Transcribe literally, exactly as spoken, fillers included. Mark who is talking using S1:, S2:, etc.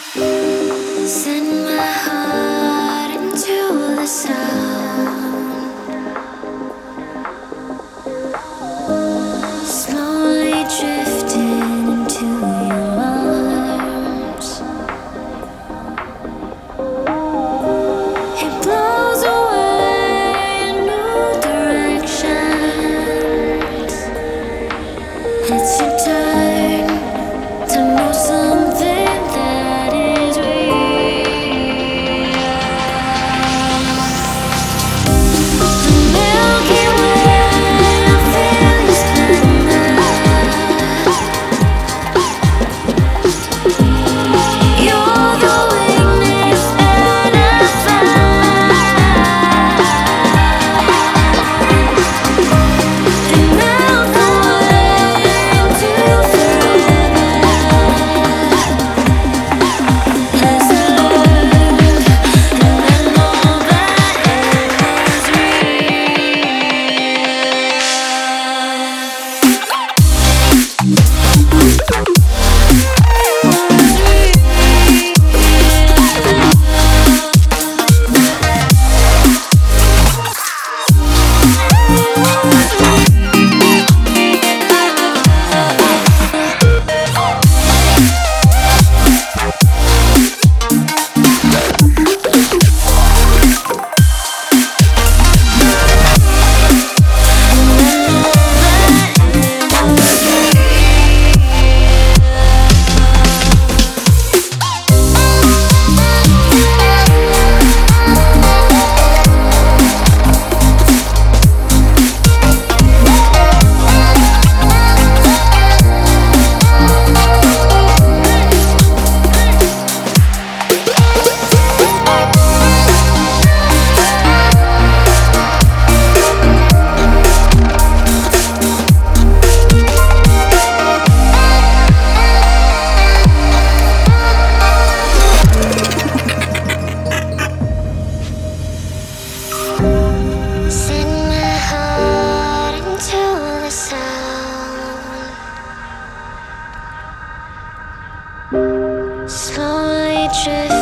S1: Send my heart into the sound, slowly drifting into your arms. It blows away in new directions. It's your turn to know something that is real. The Milky Way, I feel your splendor. You're the weakness and I find. And melt away into forever. As I learn, and I know that it is send my heart into the sound, slowly drift.